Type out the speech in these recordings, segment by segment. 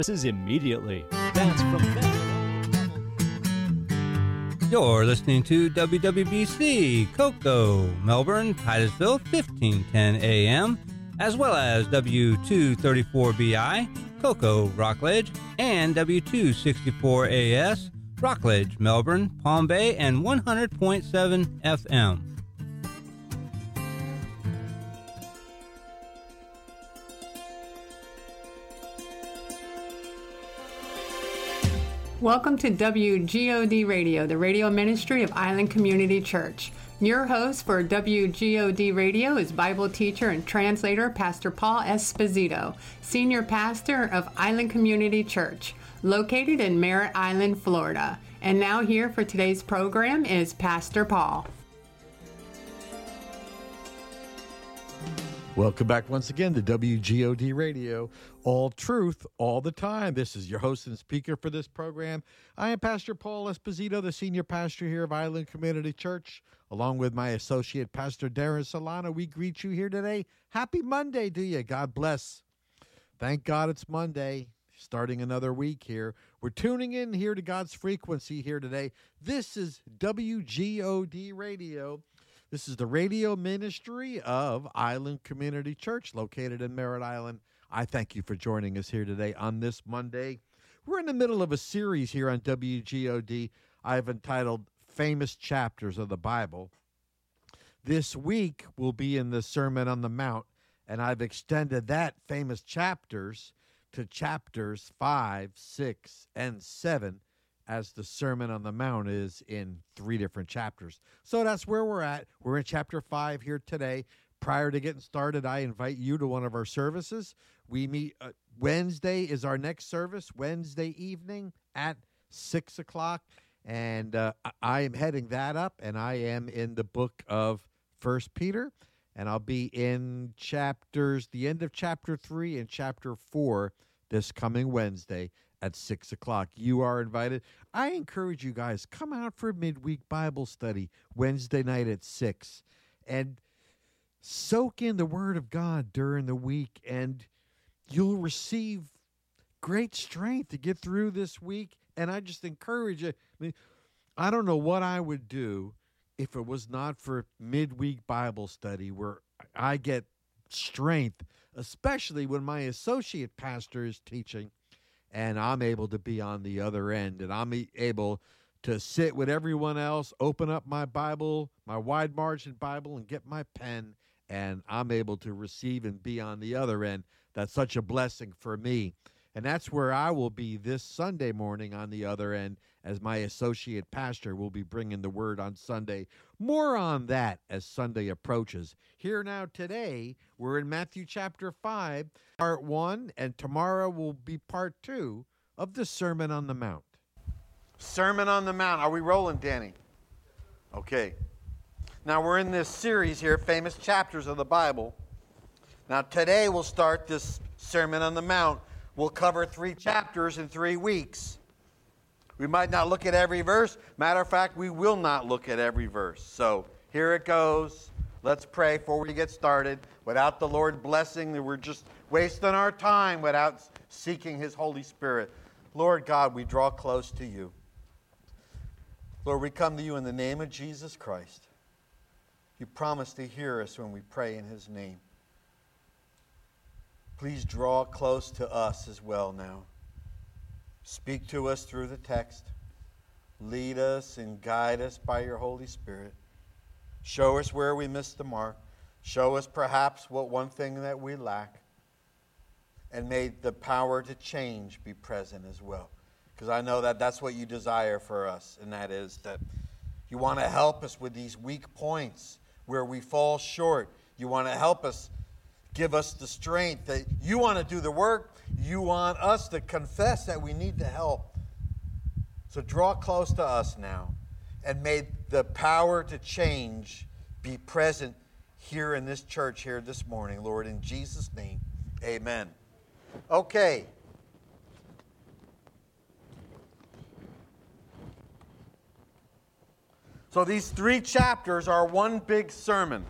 services immediately. That's from You're listening to WWBC, Cocoa, Melbourne, Titusville, 1510 AM, as well as W234BI, Cocoa, Rockledge, and W264AS, Rockledge, Melbourne, Palm Bay, and 100.7 FM. Welcome to WGOD Radio, the radio ministry of Island Community Church. Your host for WGOD Radio is Bible teacher and translator Pastor Paul Esposito, senior pastor of Island Community Church, located in Merritt Island, Florida. And now here for today's program is Pastor Paul. Welcome back once again to WGOD Radio, all truth, all the time. This is your host and speaker for this program. I am Pastor Paul Esposito, the senior pastor here of Island Community Church, along with my associate pastor Darren Solano. We greet you here today. Happy Monday to you. God bless. Thank God it's Monday, starting another week here. We're tuning in here to God's frequency here today. This is WGOD Radio. This is the radio ministry of Island Community Church, located in Merritt Island. I thank you for joining us here today on this Monday. We're in the middle of a series here on WGOD I've entitled Famous Chapters of the Bible. This week we'll be in the Sermon on the Mount, and I've extended that famous chapters to chapters 5, 6, and 7, as the Sermon on the Mount is in 3 different chapters. So that's where we're at. We're in chapter 5 here today. Prior to getting started, I invite you to one of our services. We meet Wednesday is our next service, Wednesday evening at 6 o'clock. And I am heading that up, and I am in the book of 1 Peter. And I'll be in the end of chapter 3 and chapter 4 this coming Wednesday at 6 o'clock. You are invited. I encourage you guys, come out for midweek Bible study Wednesday night at 6 and soak in the Word of God during the week, and you'll receive great strength to get through this week. And I just encourage you. I don't know what I would do if it was not for midweek Bible study, where I get strength, especially when my associate pastor is teaching, and I'm able to be on the other end, and I'm able to sit with everyone else, open up my Bible, my wide margin Bible, and get my pen, and I'm able to receive and be on the other end. That's such a blessing for me. And that's where I will be this Sunday morning on the other end, as my associate pastor will be bringing the word on Sunday. More on that as Sunday approaches. Here now today, we're in Matthew chapter 5, part 1, and tomorrow will be part 2 of the Sermon on the Mount. Sermon on the Mount. Are we rolling, Danny? Okay. Now we're in this series here, Famous Chapters of the Bible. Now today we'll start this Sermon on the Mount. We'll cover 3 chapters in 3 weeks. We might not look at every verse. Matter of fact, we will not look at every verse. So here it goes. Let's pray before we get started. Without the Lord blessing, we're just wasting our time without seeking His Holy Spirit. Lord God, we draw close to You. Lord, we come to You in the name of Jesus Christ. You promised to hear us when we pray in His name. Please draw close to us as well now. Speak to us through the text. Lead us and guide us by Your Holy Spirit. Show us where we missed the mark. Show us perhaps what one thing that we lack. And may the power to change be present as well. Because I know that that's what You desire for us. And that is that You want to help us with these weak points where we fall short. You want to help us. Give us the strength that You want to do the work. You want us to confess that we need the help. So draw close to us now. And may the power to change be present here in this church here this morning, Lord, in Jesus' name. Amen. Okay. So these 3 chapters are one big sermon.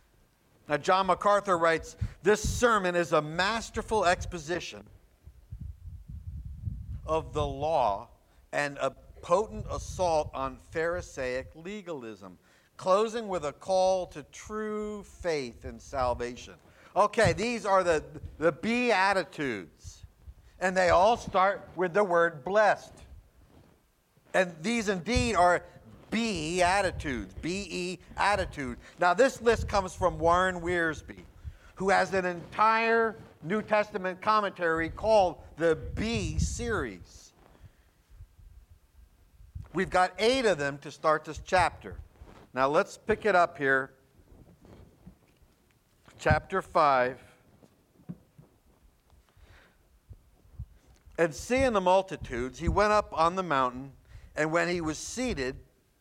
Now, John MacArthur writes, this sermon is a masterful exposition of the law and a potent assault on Pharisaic legalism, closing with a call to true faith and salvation. Okay, these are the Beatitudes, and they all start with the word blessed. And these indeed are Beatitudes, B-E attitude. Now this list comes from Warren Wiersbe, who has an entire New Testament commentary called the B series. We've got 8 of them to start this chapter. Now let's pick it up here. Chapter 5. And seeing the multitudes, he went up on the mountain, and when he was seated,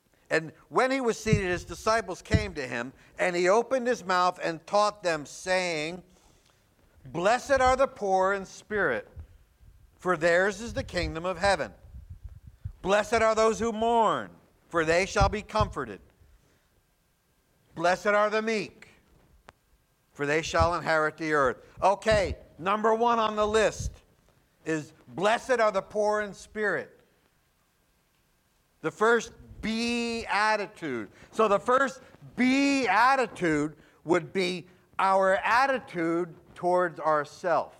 his disciples came to him, and he opened his mouth and taught them, saying, Blessed are the poor in spirit, for theirs is the kingdom of heaven. Blessed are those who mourn, for they shall be comforted. Blessed are the meek, for they shall inherit the earth. Okay, number 1 on the list is blessed are the poor in spirit. The first Beatitude. So the first Beatitude would be our attitude towards ourselves.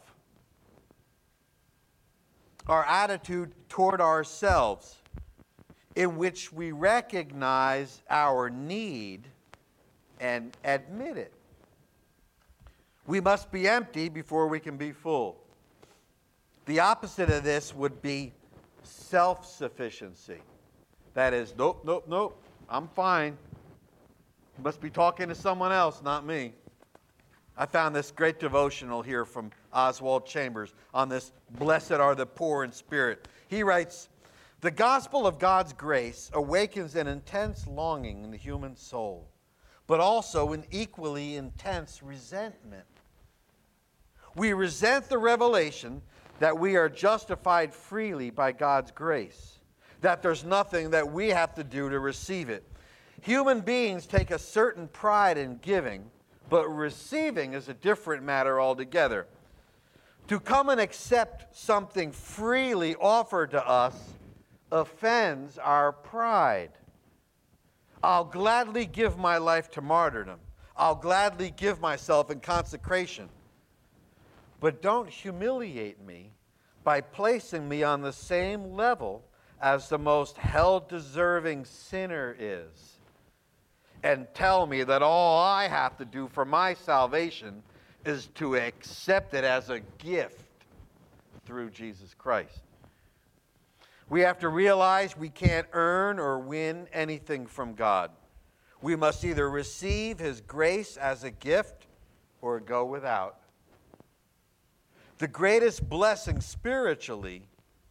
Our attitude toward ourselves, in which we recognize our need and admit it. We must be empty before we can be full. The opposite of this would be self-sufficiency. That is, nope, I'm fine. You must be talking to someone else, not me. I found this great devotional here from Oswald Chambers on this, blessed are the poor in spirit. He writes, the gospel of God's grace awakens an intense longing in the human soul, but also an equally intense resentment. We resent the revelation that we are justified freely by God's grace, that there's nothing that we have to do to receive it. Human beings take a certain pride in giving, but receiving is a different matter altogether. To come and accept something freely offered to us offends our pride. I'll gladly give my life to martyrdom. I'll gladly give myself in consecration. But don't humiliate me by placing me on the same level as the most hell-deserving sinner is, and tell me that all I have to do for my salvation is to accept it as a gift through Jesus Christ. We have to realize we can't earn or win anything from God. We must either receive His grace as a gift or go without. The greatest blessing spiritually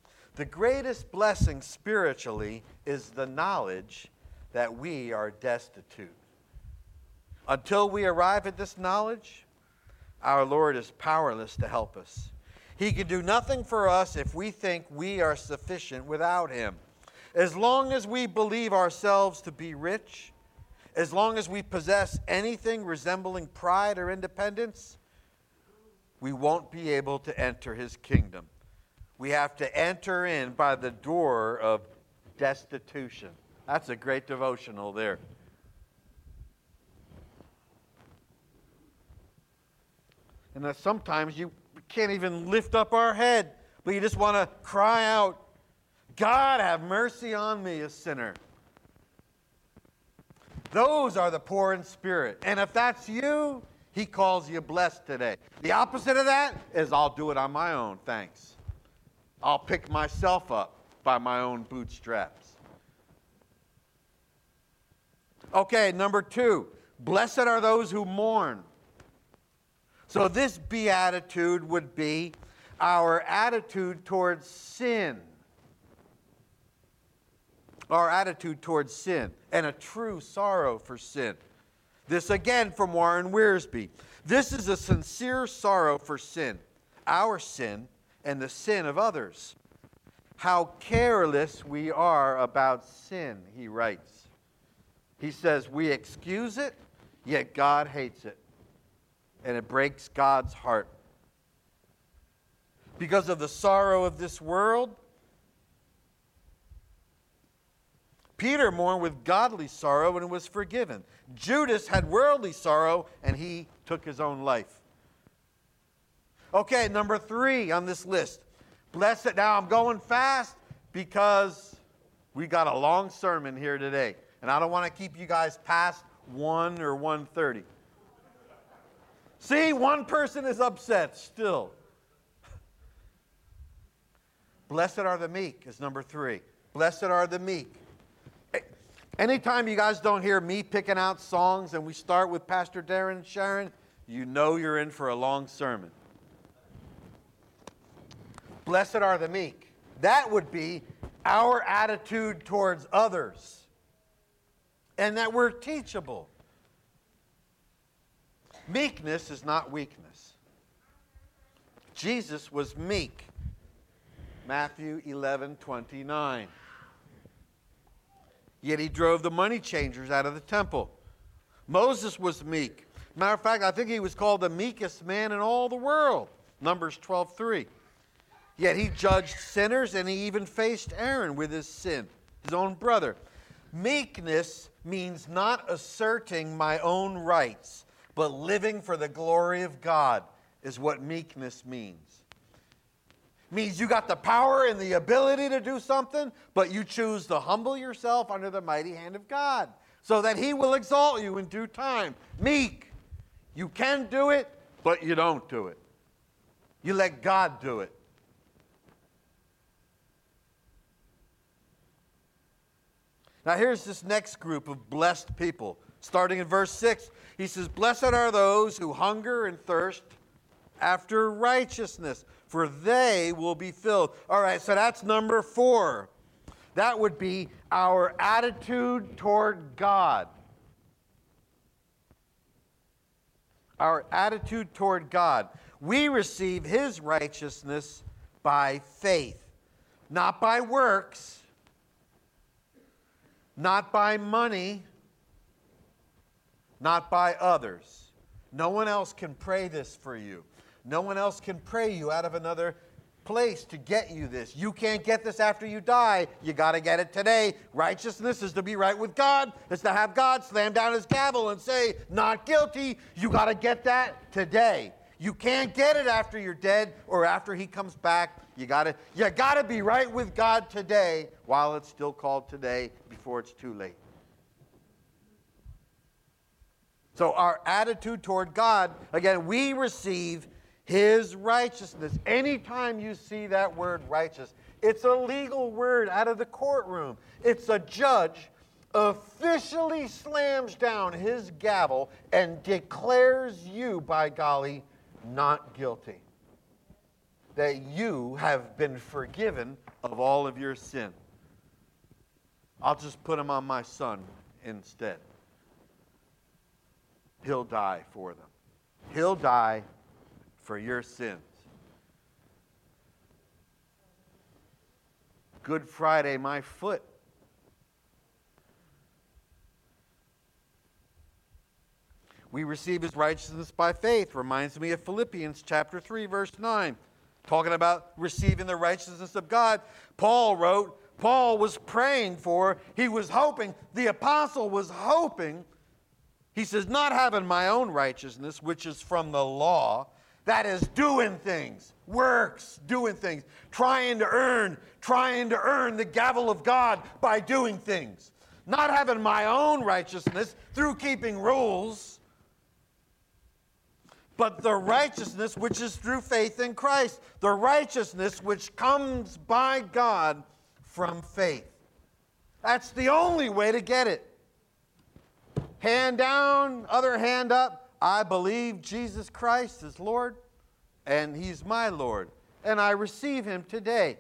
is the knowledge that we are destitute. Until we arrive at this knowledge, our Lord is powerless to help us. He can do nothing for us if we think we are sufficient without Him. As long as we believe ourselves to be rich, as long as we possess anything resembling pride or independence, we won't be able to enter His kingdom. We have to enter in by the door of destitution. That's a great devotional there. And that sometimes you can't even lift up our head, but you just want to cry out, God, have mercy on me, a sinner. Those are the poor in spirit. And if that's you, He calls you blessed today. The opposite of that is, I'll do it on my own, thanks. I'll pick myself up by my own bootstraps. Okay, number 2, blessed are those who mourn. So this beatitude would be our attitude towards sin. Our attitude towards sin and a true sorrow for sin. This again from Warren Wiersbe. This is a sincere sorrow for sin, our sin and the sin of others. How careless we are about sin, he writes. He says, we excuse it, yet God hates it. And it breaks God's heart. Because of the sorrow of this world, Peter mourned with godly sorrow and was forgiven. Judas had worldly sorrow and he took his own life. Okay, number 3 on this list. Blessed. Now I'm going fast because we got a long sermon here today. And I don't want to keep you guys past 1 or 1:30. See, one person is upset still. Blessed are the meek is number 3. Blessed are the meek. Anytime you guys don't hear me picking out songs and we start with Pastor Darren and Sharon, you know you're in for a long sermon. Blessed are the meek. That would be our attitude towards others. And that we're teachable. Meekness is not weakness. Jesus was meek. Matthew 11:29. Yet he drove the money changers out of the temple. Moses was meek. Matter of fact, I think he was called the meekest man in all the world. Numbers 12:3. Yet he judged sinners and he even faced Aaron with his sin, his own brother. Meekness means not asserting my own rights, but living for the glory of God is what meekness means. Means you got the power and the ability to do something, but you choose to humble yourself under the mighty hand of God so that he will exalt you in due time. Meek. You can do it, but you don't do it. You let God do it. Now here's this next group of blessed people. Starting in verse 6, he says, Blessed are those who hunger and thirst after righteousness, for they will be filled. All right, so that's number 4. That would be our attitude toward God. Our attitude toward God. We receive his righteousness by faith, not by works, not by money, not by others. No one else can pray this for you. No one else can pray you out of another place to get you this. You can't get this after you die. You got to get it today. Righteousness is to be right with God. It's to have God slam down his gavel and say, not guilty. You got to get that today. You can't get it after you're dead or after he comes back. You got to be right with God today while it's still called today before it's too late. So our attitude toward God, again, we receive his righteousness. Anytime you see that word righteous, it's a legal word out of the courtroom. It's a judge officially slams down his gavel and declares you, by golly, not guilty. That you have been forgiven of all of your sin. I'll just put him on my son instead. He'll die for them. He'll die for your sins. Good Friday, my foot. We receive his righteousness by faith. Reminds me of Philippians chapter 3, verse 9. Talking about receiving the righteousness of God. Paul wrote, Paul was praying for, he was hoping, the apostle was hoping, he says, not having my own righteousness, which is from the law, that is doing things, works, doing things, trying to earn the gavel of God by doing things. Not having my own righteousness through keeping rules, but the righteousness which is through faith in Christ. The righteousness which comes by God from faith. That's the only way to get it. Hand down, other hand up. I believe Jesus Christ is Lord, and he's my Lord, and I receive him today.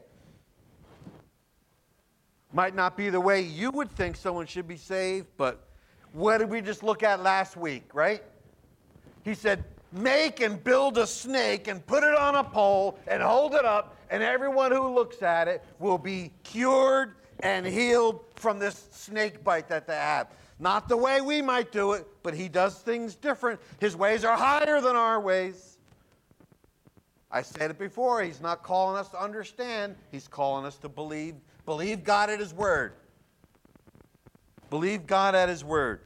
Might not be the way you would think someone should be saved, but what did we just look at last week, right? He said, make and build a snake and put it on a pole and hold it up, and everyone who looks at it will be cured and healed from this snake bite that they have. Not the way we might do it, but he does things different. His ways are higher than our ways. I said it before, he's not calling us to understand, he's calling us to believe. Believe God at his word. Believe God at his word.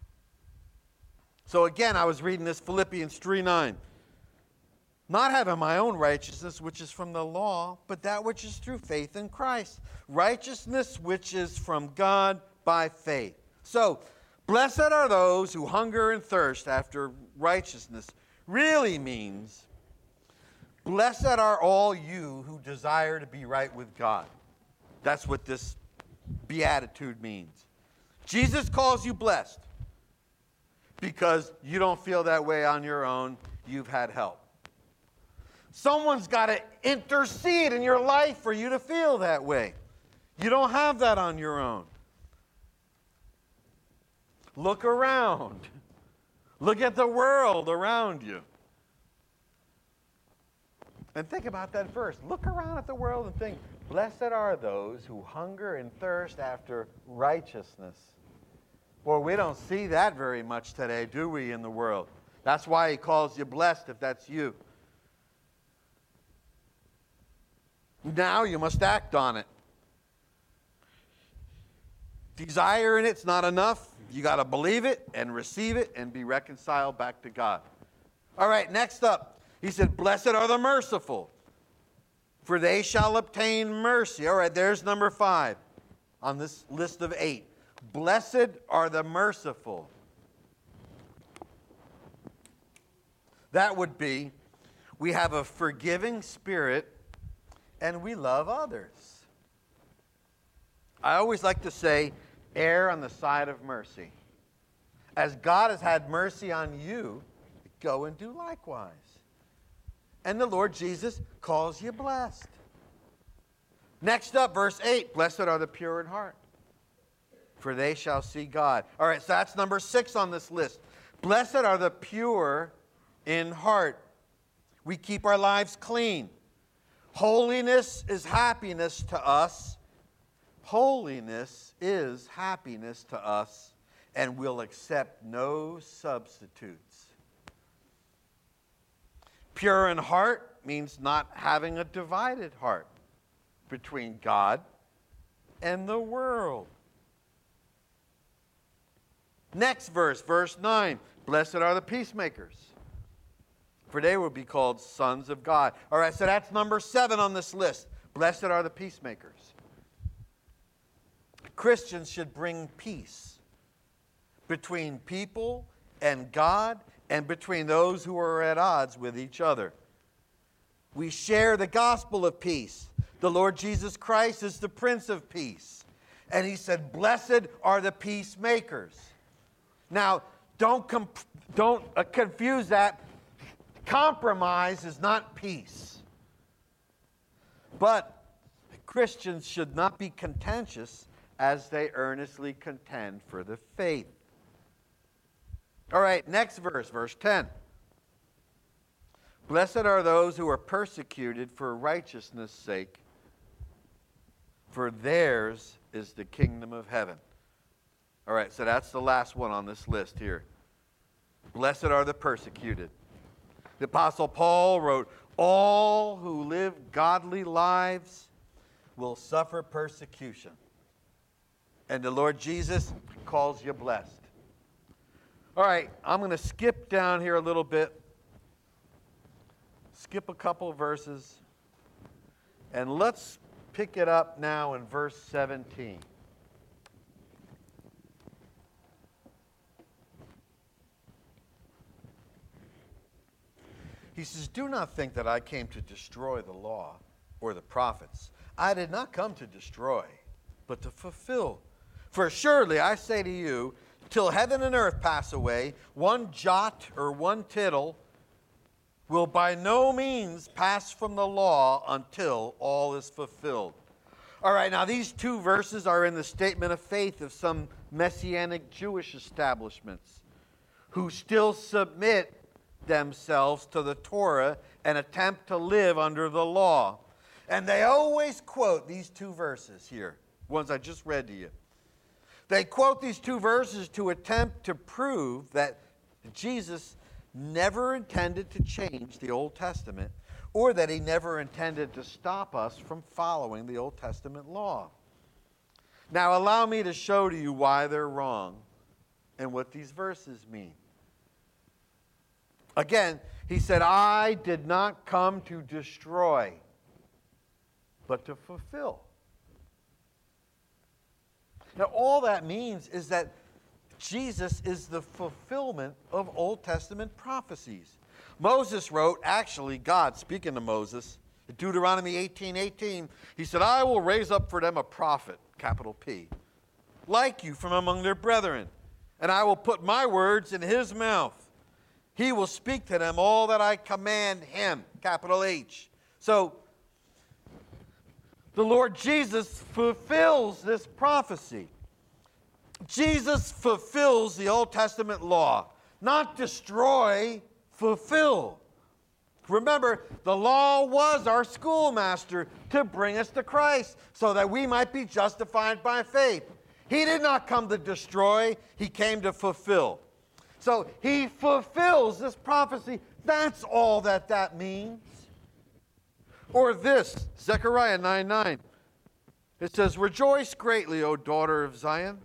So again, I was reading this Philippians 3:9. Not having my own righteousness, which is from the law, but that which is through faith in Christ. Righteousness which is from God by faith. So, blessed are those who hunger and thirst after righteousness really means, blessed are all you who desire to be right with God. That's what this beatitude means. Jesus calls you blessed because you don't feel that way on your own. You've had help. Someone's got to intercede in your life for you to feel that way. You don't have that on your own. Look around. Look at the world around you. And think about that verse. Look around at the world and think, blessed are those who hunger and thirst after righteousness. Well, we don't see that very much today, do we, in the world? That's why he calls you blessed if that's you. Now you must act on it. Desiring it's not enough. You got to believe it and receive it and be reconciled back to God. All right, next up. He said, blessed are the merciful, for they shall obtain mercy. All right, there's number 5 on this list of 8. Blessed are the merciful. That would be, we have a forgiving spirit and we love others. I always like to say, err on the side of mercy. As God has had mercy on you, go and do likewise. And the Lord Jesus calls you blessed. Next up, verse 8, blessed are the pure in heart, for they shall see God. All right, so that's number 6 on this list. Blessed are the pure in heart. We keep our lives clean. Holiness is happiness to us. Holiness is happiness to us, and we'll accept no substitutes. Pure in heart means not having a divided heart between God and the world. Next verse, verse 9. Blessed are the peacemakers, for they will be called sons of God. All right, so that's number 7 on this list. Blessed are the peacemakers. Christians should bring peace between people and God and between those who are at odds with each other. We share the gospel of peace. The Lord Jesus Christ is the Prince of Peace. And he said, blessed are the peacemakers. Now, don't confuse that. Compromise is not peace. But Christians should not be contentious as they earnestly contend for the faith. All right, next verse, verse 10. Blessed are those who are persecuted for righteousness' sake, for theirs is the kingdom of heaven. All right, so that's the last one on this list here. Blessed are the persecuted. The Apostle Paul wrote, all who live godly lives will suffer persecution. And the Lord Jesus calls you blessed. All right, I'm going to skip down here a little bit. Skip a couple of verses. And let's pick it up now in verse 17. He says, do not think that I came to destroy the law or the prophets. I did not come to destroy, but to fulfill. For surely I say to you, till heaven and earth pass away, one jot or one tittle will by no means pass from the law until all is fulfilled. All right, now these 2 verses are in the statement of faith of some Messianic Jewish establishments who still submit themselves to the Torah and attempt to live under the law. And they always quote these 2 verses here, ones I just read to you. They quote these 2 verses to attempt to prove that Jesus never intended to change the Old Testament, or that he never intended to stop us from following the Old Testament law. Now, allow me to show to you why they're wrong and what these verses mean. Again, he said, I did not come to destroy, but to fulfill. Now, all that means is that Jesus is the fulfillment of Old Testament prophecies. Moses wrote, actually, God speaking to Moses, in Deuteronomy 18:18, he said, I will raise up for them a prophet, capital P, like you from among their brethren, and I will put my words in his mouth. He will speak to them all that I command him, capital H. So, the Lord Jesus fulfills this prophecy. Jesus fulfills the Old Testament law. Not destroy, fulfill. Remember, the law was our schoolmaster to bring us to Christ so that we might be justified by faith. He did not come to destroy, he came to fulfill. So he fulfills this prophecy. That's all that means. Or this, Zechariah 9:9. It says, rejoice greatly, O daughter of Zion.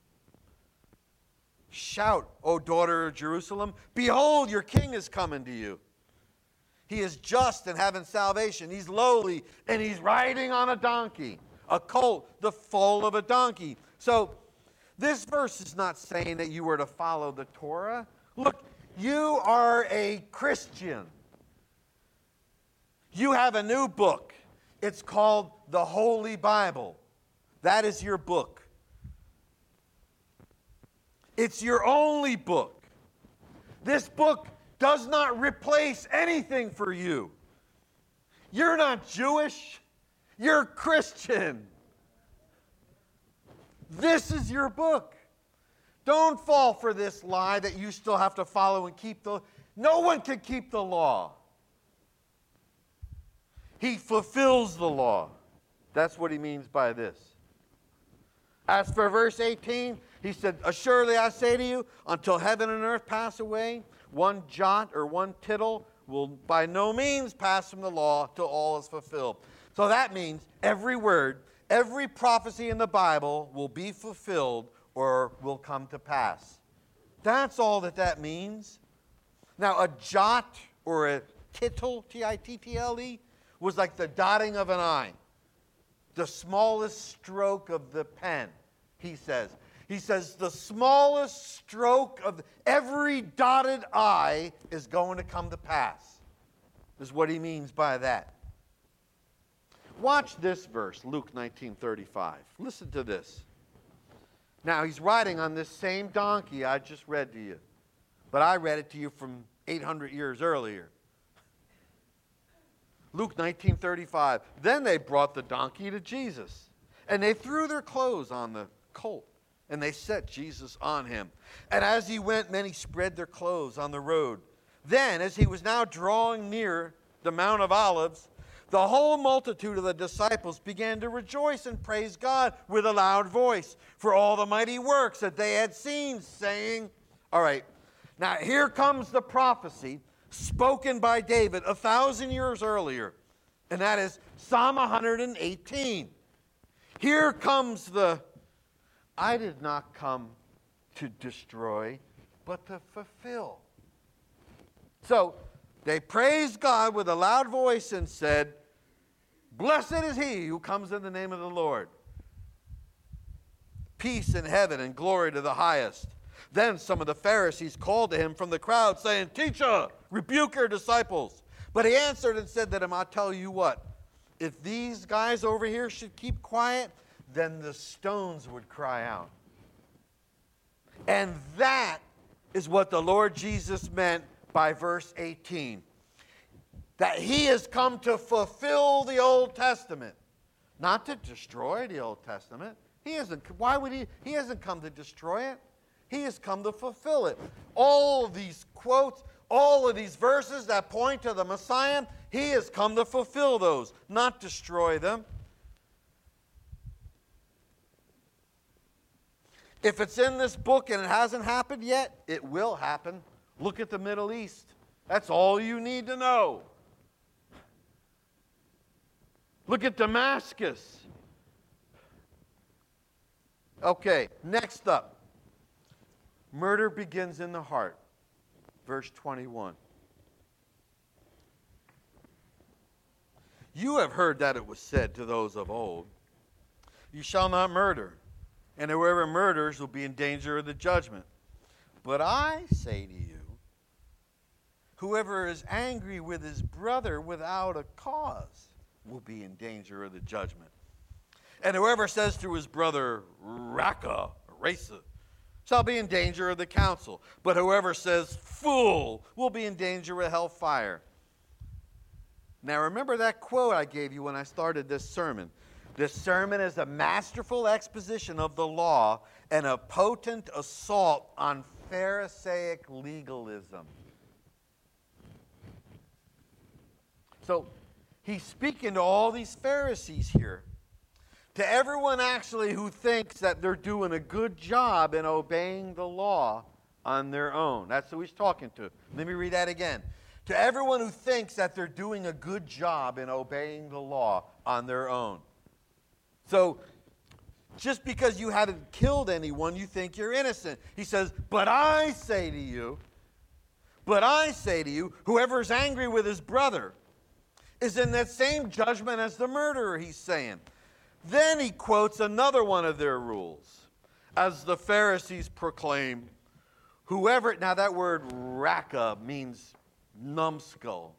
Shout, O daughter of Jerusalem. Behold, your king is coming to you. He is just and having salvation. He's lowly, and he's riding on a donkey, a colt, the foal of a donkey. So this verse is not saying that you were to follow the Torah. Look, you are a Christian. You have a new book. It's called the Holy Bible. That is your book. It's your only book. This book does not replace anything for you. You're not Jewish. You're Christian. This is your book. Don't fall for this lie that you still have to follow and keep the... No one can keep the law. He fulfills the law. That's what he means by this. As for verse 18, he said, assuredly I say to you, until heaven and earth pass away, one jot or one tittle will by no means pass from the law till all is fulfilled. So that means every word, every prophecy in the Bible will be fulfilled or will come to pass. That's all that means. Now, a jot or a tittle, T-I-T-T-L-E, was like the dotting of an I, the smallest stroke of the pen, he says. He says the smallest stroke of every dotted I is going to come to pass, is what he means by that. Watch this verse, Luke 19:35. Listen to this. Now, he's riding on this same donkey I just read to you, but I read it to you from 800 years earlier. Luke 19:35. Then they brought the donkey to Jesus, and they threw their clothes on the colt, and they set Jesus on him. And as he went, many spread their clothes on the road. Then, as he was now drawing near the Mount of Olives, the whole multitude of the disciples began to rejoice and praise God with a loud voice for all the mighty works that they had seen, saying, all right, now here comes the prophecy spoken by David 1,000 years earlier, and that is Psalm 118. Here comes the, I did not come to destroy, but to fulfill. So they praised God with a loud voice and said, blessed is he who comes in the name of the Lord. Peace in heaven and glory to the highest. Then some of the Pharisees called to him from the crowd, saying, Teacher, rebuke your disciples. But he answered and said to them, I'll tell you what, if these guys over here should keep quiet, then the stones would cry out. And that is what the Lord Jesus meant by verse 18. That he has come to fulfill the Old Testament, not to destroy the Old Testament. He hasn't come to destroy it. He has come to fulfill it. All of these quotes, all of these verses that point to the Messiah, he has come to fulfill those, not destroy them. If it's in this book and it hasn't happened yet, it will happen. Look at the Middle East. That's all you need to know. Look at Damascus. Okay, next up. Murder begins in the heart. Verse 21. You have heard that it was said to those of old, you shall not murder, and whoever murders will be in danger of the judgment. But I say to you, whoever is angry with his brother without a cause will be in danger of the judgment. And whoever says to his brother, Raka, Rasa, shall be in danger of the council. But whoever says, fool, will be in danger of hellfire. Now remember that quote I gave you when I started this sermon. This sermon is a masterful exposition of the law and a potent assault on Pharisaic legalism. So he's speaking to all these Pharisees here. To everyone actually who thinks that they're doing a good job in obeying the law on their own. That's who he's talking to. Let me read that again. To everyone who thinks that they're doing a good job in obeying the law on their own. So, just because you haven't killed anyone, you think you're innocent. He says, but I say to you, whoever is angry with his brother is in that same judgment as the murderer, he's saying. Then he quotes another one of their rules. As the Pharisees proclaim, whoever, now that word raka means numbskull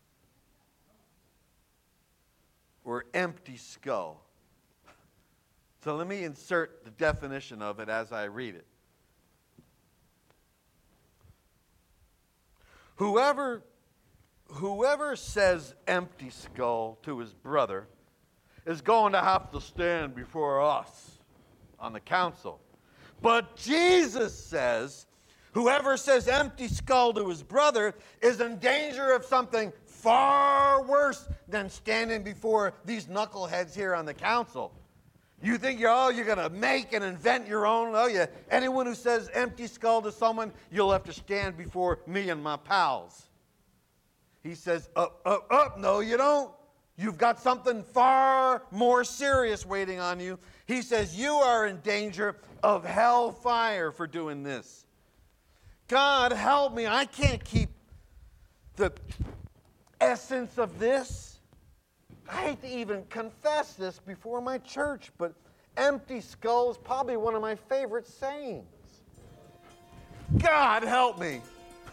or empty skull. So let me insert the definition of it as I read it. Whoever says empty skull to his brother is going to have to stand before us on the council. But Jesus says, whoever says empty skull to his brother is in danger of something far worse than standing before these knuckleheads here on the council. You think you're going to make and invent your own? Oh, yeah. Anyone who says empty skull to someone, you'll have to stand before me and my pals. He says, no, you don't. You've got something far more serious waiting on you. He says, you are in danger of hellfire for doing this. God, help me. I can't keep the essence of this. I hate to even confess this before my church, but empty skull is probably one of my favorite sayings. God, help me.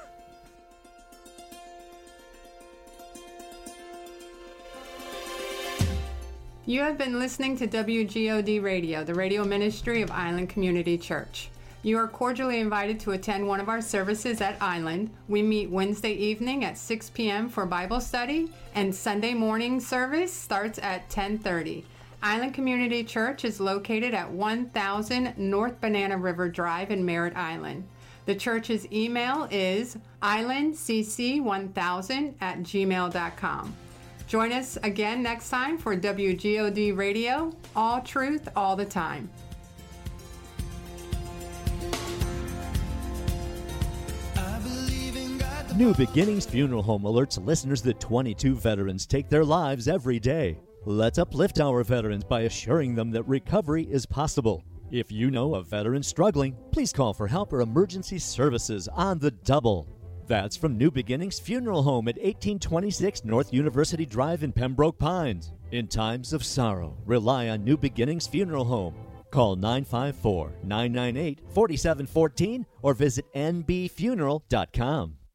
You have been listening to WGOD Radio, the radio ministry of Island Community Church. You are cordially invited to attend one of our services at Island. We meet Wednesday evening at 6 p.m. for Bible study, and Sunday morning service starts at 10:30. Island Community Church is located at 1000 North Banana River Drive in Merritt Island. The church's email is islandcc1000@gmail.com. Join us again next time for WGOD Radio, all truth, all the time. New Beginnings Funeral Home alerts listeners that 22 veterans take their lives every day. Let's uplift our veterans by assuring them that recovery is possible. If you know a veteran struggling, please call for help or emergency services on the double. That's from New Beginnings Funeral Home at 1826 North University Drive in Pembroke Pines. In times of rely on New Beginnings Funeral Home. Call 954-998-4714 or visit nbfuneral.com.